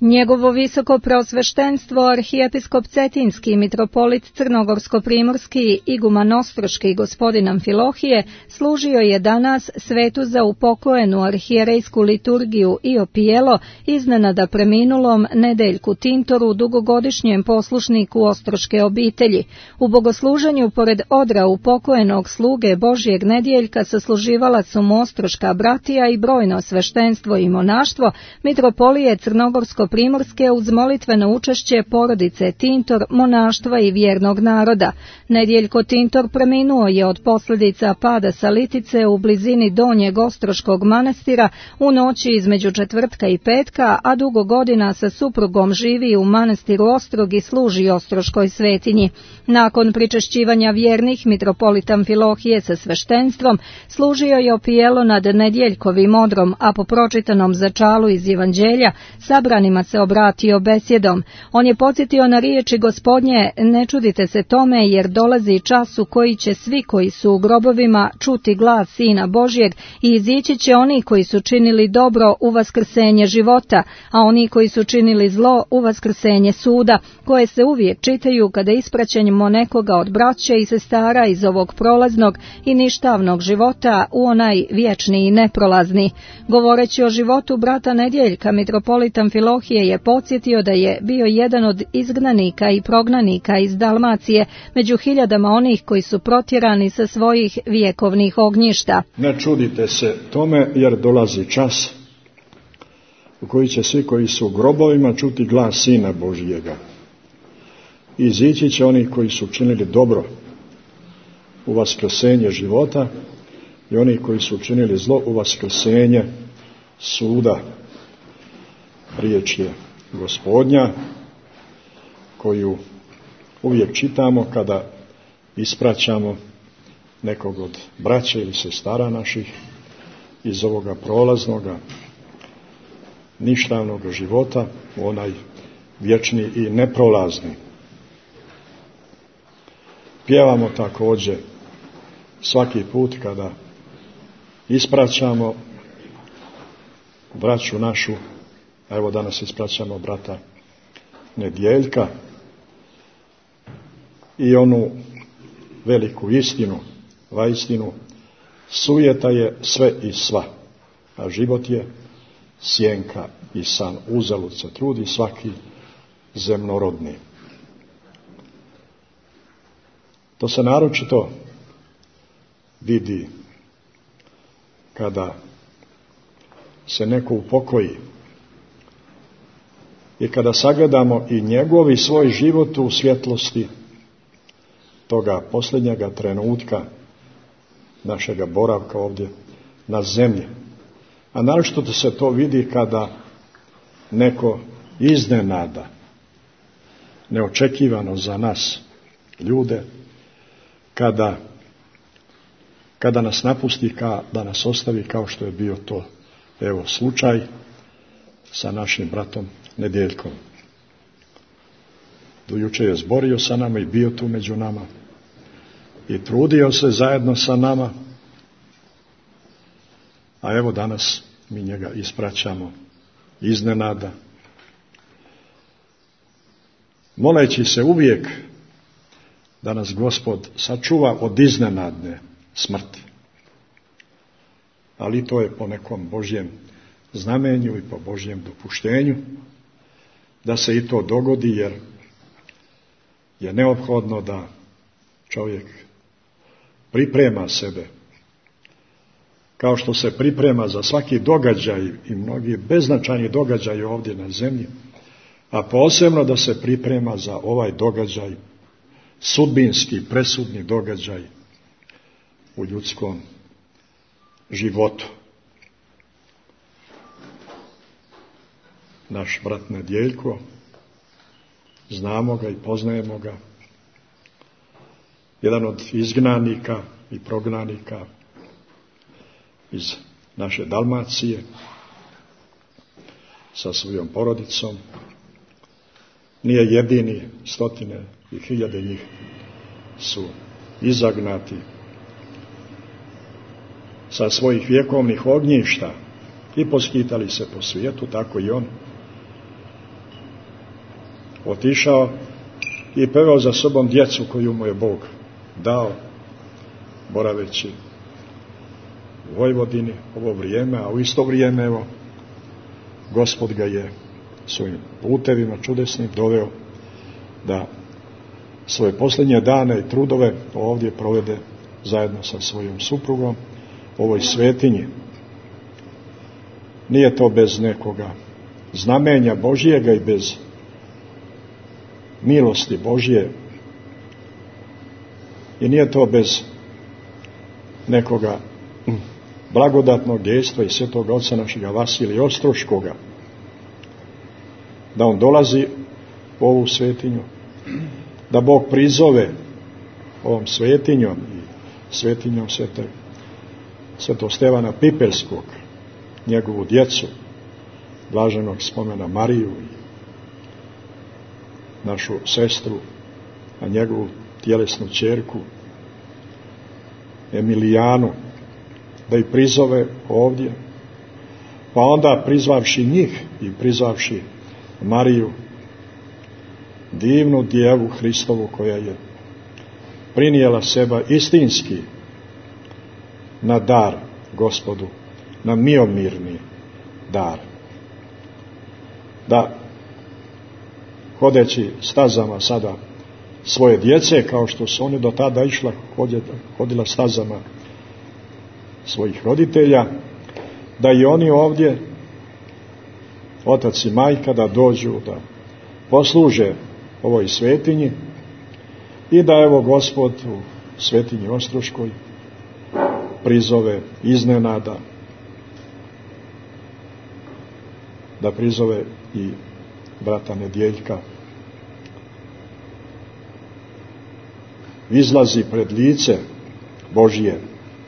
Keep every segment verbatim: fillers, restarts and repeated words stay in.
Njegovo visoko preosveštenstvo arhijepiskop Cetinski, mitropolit Crnogorsko-primorski, iguman Ostroški gospodin Amfilohije, služio je danas svetu za upokojenu arhijerejsku liturgiju i opijelo iznenada preminulom Nedeljku Tintoru, dugogodišnjem poslušniku ostroške obitelji. U bogosluženju pored odra upokojenog sluge Božjeg Nedjeljka sasluživala su mu ostroška bratija i brojno sveštenstvo i monaštvo mitropolije Crnogorsko Primorske uz molitveno učešće porodice Tintor, monaštva i vjernog naroda. Nedjeljko Tintor preminuo je od posljedica pada sa litice u blizini Donjeg Ostroškog manastira u noći između četvrtka i petka, a dugo godina sa suprugom živi u manastiru Ostrog i služi Ostroškoj svetinji. Nakon pričešćivanja vjernih, mitropolit Amfilohije sa sveštenstvom služio je opijelo nad Nedjeljkovim odrom, a po pročitanom začalu iz Evanđelja sabranima se obratio besjedom. On je podsjetio na riječi Gospodnje: ne čudite se tome, jer dolazi čas u koji će svi koji su u grobovima čuti glas Sina Božjeg i izići će oni koji su činili dobro u vaskrsenje života, a oni koji su činili zlo u vaskrsenje suda, koje se uvijek čitaju kada ispraćenjemo nekoga od braće i sestara iz ovog prolaznog i ništavnog života u onaj vječni i neprolazni. Govoreći o životu brata Nedjeljka, mitropolit Amfilohije je podsjetio da je bio jedan od izgnanika i prognanika iz Dalmacije među hiljadama onih koji su protjerani sa svojih vjekovnih ognjišta. Ne čudite se tome, jer dolazi čas u koji će svi koji su u grobovima čuti glas Sina Božjega. I izići će oni koji su činili dobro u vaskrsenje života i oni koji su činili zlo u vaskrsenje suda. Riječ je Gospodnja koju uvijek čitamo kada ispraćamo nekog od braće ili sestara naših iz ovoga prolaznoga, ništavnog života u onaj vječni i neprolazni. Pjevamo također svaki put kada ispraćamo braću našu, a evo danas ispraćamo brata Nedjeljka, i onu veliku istinu, vaistinu, sujeta je sve i sva, a život je sjenka i san. Uzalud se trudi svaki zemnorodni. To se naročito vidi kada se neko upokoji i kada sagledamo i njegov i svoj život u svjetlosti toga posljednjega trenutka našega boravka ovdje na zemlji. A naročito da se to vidi kada neko iznenada, neočekivano za nas ljude, kada, kada nas napusti, kada nas ostavi, kao što je bio to evo slučaj sa našim bratom Nedjeljkom. Do juče je zborio sa nama i bio tu među nama i trudio se zajedno sa nama, a evo danas mi njega ispraćamo iznenada, moleći se uvijek da nas Gospod sačuva od iznenadne smrti. Ali to je po nekom Božjem znamenju i po Božjem dopuštenju da se i to dogodi, jer je neophodno da čovjek priprema sebe kao što se priprema za svaki događaj i mnogi beznačajni događaj ovdje na zemlji, a posebno da se priprema za ovaj događaj, sudbinski, presudni događaj u ljudskom životu. Naš brat Nedjeljko, znamo ga i poznajemo ga, jedan od izgnanika i prognanika iz naše Dalmacije, sa svojom porodicom. Nije jedini, stotine i hiljade njih su izagnati sa svojih vjekovnih ognjišta i poskitali se po svijetu, tako i on. otišao i poveo za sobom djecu koju mu je Bog dao, boraveći u Vojvodini ovo vrijeme, a u isto vrijeme, evo, Gospod ga je svojim putevima čudesnim doveo da svoje posljednje dane i trudove ovdje provede zajedno sa svojom suprugom u ovoj svetinji. Nije to bez nekoga znamenja Božjega i bez milosti Božje, i nije to bez nekoga blagodatnog dejstva i svetoga oca našega Vasilija Ostroškoga, da on dolazi u ovu svetinju, da Bog prizove ovom svetinjom i svetinjom svete, svetog Stevana Pipelskog, njegovu djecu, blaženog spomena Mariju i našu sestru, a njegovu tjelesnu ćerku Emilijanu, da ih prizove ovdje, pa onda prizvavši njih i prizvavši Mariju, divnu djevu Hristovu, koja je prinijela seba istinski na dar Gospodu, na miomirni dar, da hodeći stazama sada svoje djece, kao što su oni do tada išla, hodila stazama svojih roditelja, da i oni ovdje, otac i majka, da dođu, da posluže ovoj svetinji i da evo Gospod u svetinji Ostroškoj prizove iznenada, da prizove i brata Nedjeljka, izlazi pred lice Božje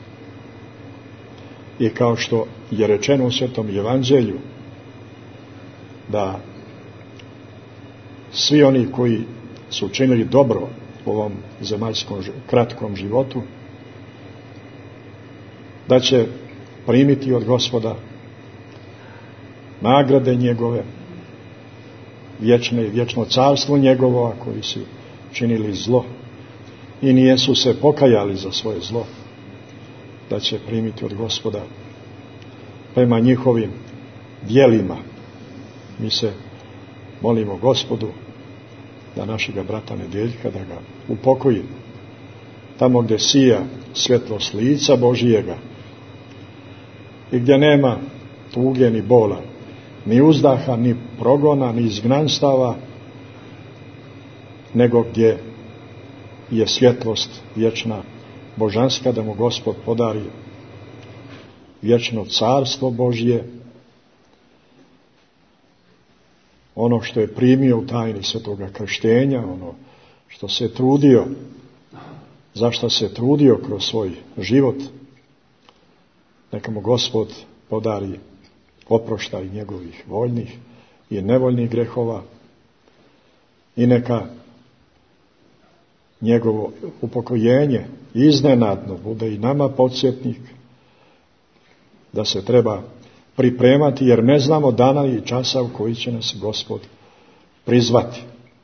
i kao što je rečeno u Svetom Evanđelju, da svi oni koji su učinili dobro u ovom zemaljskom kratkom životu, da će primiti od Gospoda nagrade njegove, vječne i vječno carstvo njegovo, a koji su činili zlo i nijesu se pokajali za svoje zlo, da će primiti od Gospoda prema njihovim djelima. Mi se molimo Gospodu da našega brata Nedjeljka, da ga upokoji tamo gdje sija svjetlost lica Božijega i gdje nema tuge ni bola, ni uzdaha, ni progona, ni izgnanstava, nego gdje je svjetlost vječna božanska, da mu Gospod podari vječno carstvo Božje, ono što je primio u tajni svetoga krštenja, ono što se trudio, za što se trudio kroz svoj život, neka mu Gospod podari oproštaj njegovih voljnih i nevoljnih grehova i neka njegovo upokojenje iznenadno bude i nama podsjetnik da se treba pripremati, jer ne znamo dana i časa u koji će nas Gospod prizvati.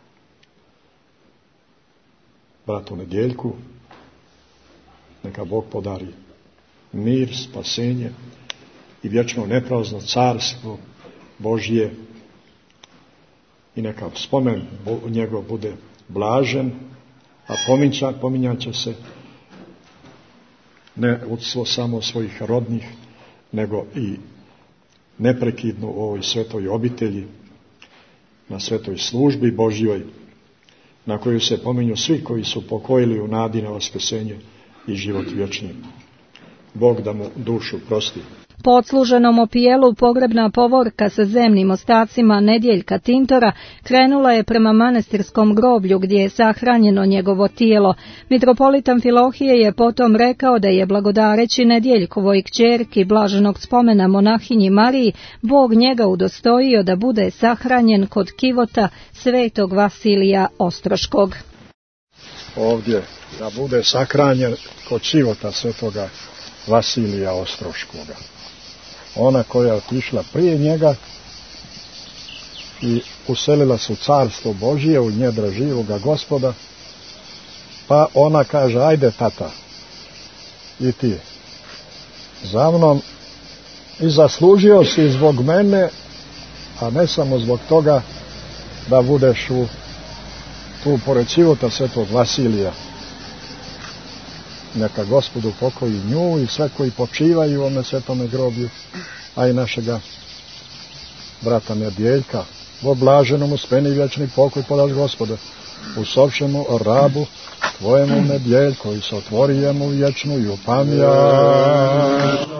Bratu Nedjeljku neka Bog podari mir, spasenje i vječno neprazno carstvo Božje i neka spomen njegov bude blažen, a pominja, pominjat će se ne od samo svojih rodnih, nego i neprekidno u ovoj svetoj obitelji, na svetoj službi Božjoj, na koju se pominju svi koji su pokojili u nadi na vaskrsenje i život vječni. Bog da mu dušu prosti. Po odsluženom opijelu pogrebna povorka sa zemnim ostacima Nedjeljka Tintora krenula je prema manastirskom groblju gdje je sahranjeno njegovo tijelo. Mitropolit Amfilohije je potom rekao da je blagodareći Nedjeljkovoj kćerki blaženog spomena monahinji Mariji, Bog njega udostojio da bude sahranjen kod kivota svetog Vasilija Ostroškog. Ovdje da bude sahranjen kod kivota svetoga Vasilija Ostroškoga. Ona koja je otišla prije njega i uselila se u carstvo Božije, u njedra živoga Gospoda, pa ona kaže, ajde tata, i ti za mnom, i zaslužio si zbog mene, a ne samo zbog toga da budeš u tu pored Civota svetog Vasilija. Neka Gospod upokoji nju i sve koji počivaju u ovome svetome groblju, a i našega brata Nedjeljka. Vo blaženom uspeni vječni pokoj podaš Gospode, usopšemu rabu tvojemu Nedjeljku i se otvorijemu vječnu i upamja.